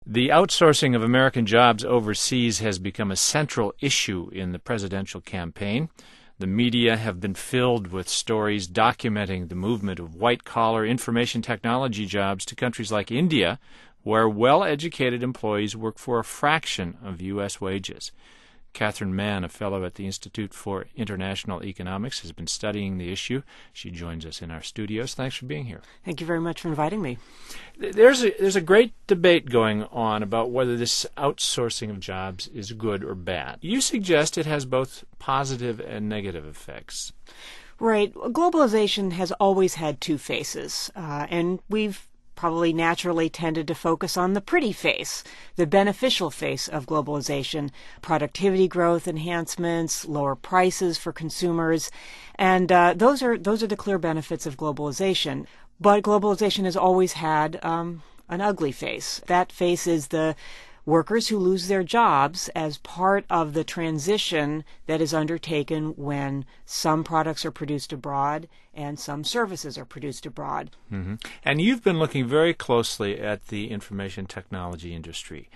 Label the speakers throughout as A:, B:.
A: The outsourcing of American jobs overseas has become a central issue in the presidential campaign. The media have been filled with stories documenting the movement of white-collar information technology jobs to countries like India, where well-educated employees work for a fraction of U.S. wages. Catherine Mann, a fellow at the Institute for International Economics, has been studying the issue. She joins us in our studios. Thanks for being here.
B: Thank you very much for inviting me.
A: There's a great debate going on about whether this outsourcing of jobs is good or bad. You suggest it has both positive and negative effects.
B: Right. Globalization has always had two faces, and we've probably naturally tended to focus on the pretty face, the beneficial face of globalization, productivity growth enhancements, lower prices for consumers, and those are the clear benefits of globalization. But globalization has always had an ugly face. That face is the workers who lose their jobs as part of the transition that is undertaken when some products are produced abroad and some services are produced abroad.
A: Mm-hmm. And you've been looking very closely at the information technology industry.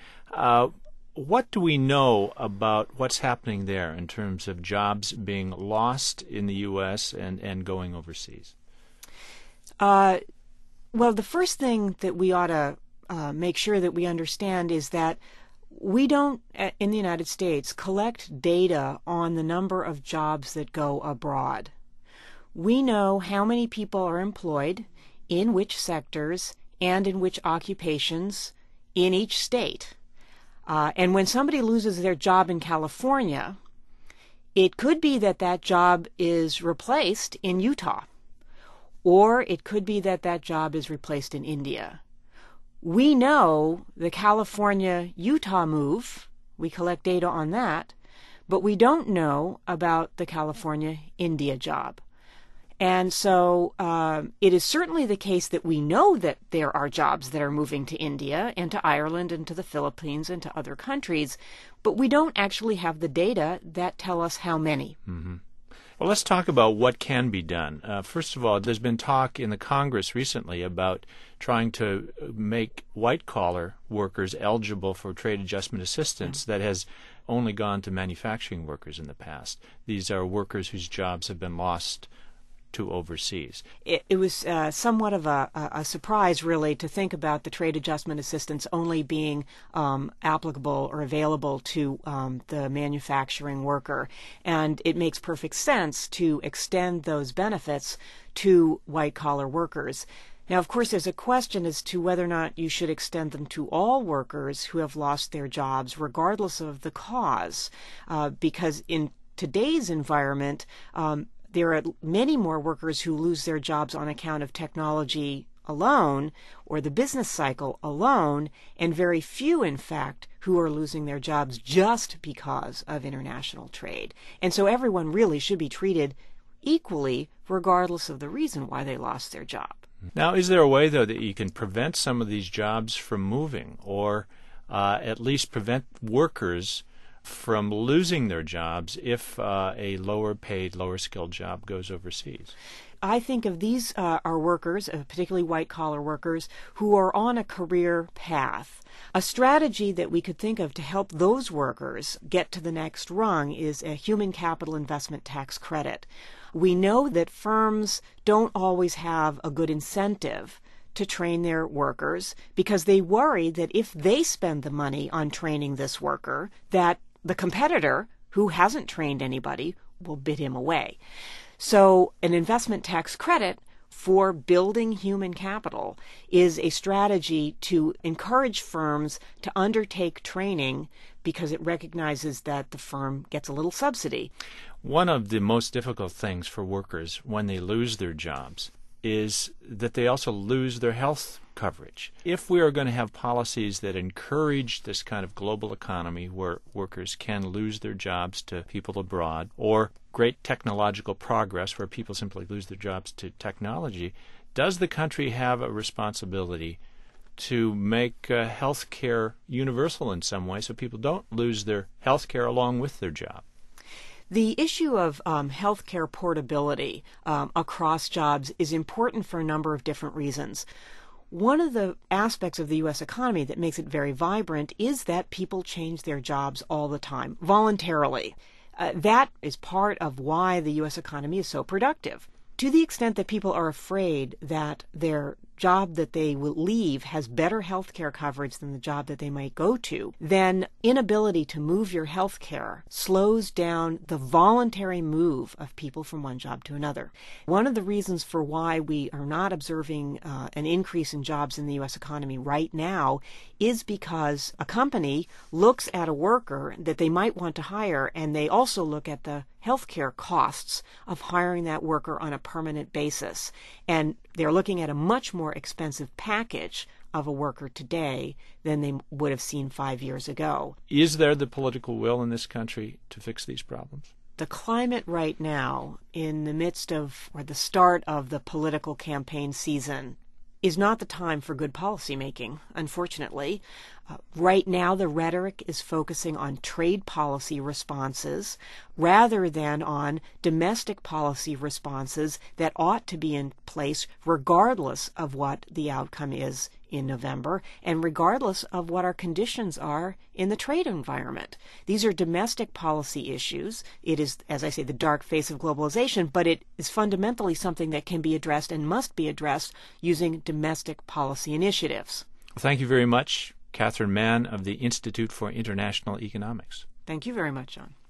A: What do we know about what's happening there in terms of jobs being lost in the U.S. and going overseas?
B: Well, the first thing that we ought to make sure that we understand is that we don't, in the United States, collect data on the number of jobs that go abroad. We know how many people are employed, in which sectors, and in which occupations in each state. And when somebody loses their job in California, it could be that that job is replaced in Utah, or it could be that that job is replaced in India. We know the California-Utah move. We collect data on that, but we don't know about the California-India job. And so it is certainly the case that we know that there are jobs that are moving to India and to Ireland and to the Philippines and to other countries, but we don't actually have the data that tell us how many.
A: Mm-hmm. Well, let's talk about what can be done. First of all, there's been talk in the Congress recently about trying to make white-collar workers eligible for trade adjustment assistance that has only gone to manufacturing workers in the past. These are workers whose jobs have been lost to overseas.
B: It was somewhat of a surprise, really, to think about the trade adjustment assistance only being applicable or available to the manufacturing worker. And it makes perfect sense to extend those benefits to white-collar workers. Now, of course, there's a question as to whether or not you should extend them to all workers who have lost their jobs, regardless of the cause, because in today's environment, there are many more workers who lose their jobs on account of technology alone or the business cycle alone, and very few, in fact, who are losing their jobs just because of international trade. And so everyone really should be treated equally, regardless of the reason why they lost their job.
A: Now, is there a way, though, that you can prevent some of these jobs from moving, or at least prevent workers from losing their jobs if a lower-paid, lower-skilled job goes overseas?
B: I think of these are workers, particularly white-collar workers, who are on a career path. A strategy that we could think of to help those workers get to the next rung is a human capital investment tax credit. We know that firms don't always have a good incentive to train their workers because they worry that if they spend the money on training this worker, that the competitor, who hasn't trained anybody, will bid him away. So an investment tax credit for building human capital is a strategy to encourage firms to undertake training because it recognizes that the firm gets a little subsidy.
A: One of the most difficult things for workers when they lose their jobs is that they also lose their health coverage. If we are going to have policies that encourage this kind of global economy where workers can lose their jobs to people abroad, or great technological progress where people simply lose their jobs to technology, does the country have a responsibility to make health care universal in some way so people don't lose their health care along with their job?
B: The issue of healthcare portability across jobs is important for a number of different reasons. One of the aspects of the U.S. economy that makes it very vibrant is that people change their jobs all the time, voluntarily. That is part of why the U.S. economy is so productive. To the extent that people are afraid that their job that they will leave has better health care coverage than the job that they might go to, then inability to move your health care slows down the voluntary move of people from one job to another. One of the reasons for why we are not observing an increase in jobs in the U.S. economy right now is because a company looks at a worker that they might want to hire, and they also look at the healthcare costs of hiring that worker on a permanent basis. And they're looking at a much more expensive package of a worker today than they would have seen 5 years ago.
A: Is there the political will in this country to fix these problems?
B: The climate right now, in the midst of, or the start of the political campaign season, is not the time for good policy making, unfortunately. Right now, the rhetoric is focusing on trade policy responses rather than on domestic policy responses that ought to be in place regardless of what the outcome is in November and regardless of what our conditions are in the trade environment. These are domestic policy issues. It is, as I say, the dark face of globalization, but it is fundamentally something that can be addressed and must be addressed using domestic policy initiatives.
A: Thank you very much, Catherine Mann of the Institute for International Economics.
B: Thank you very much, John.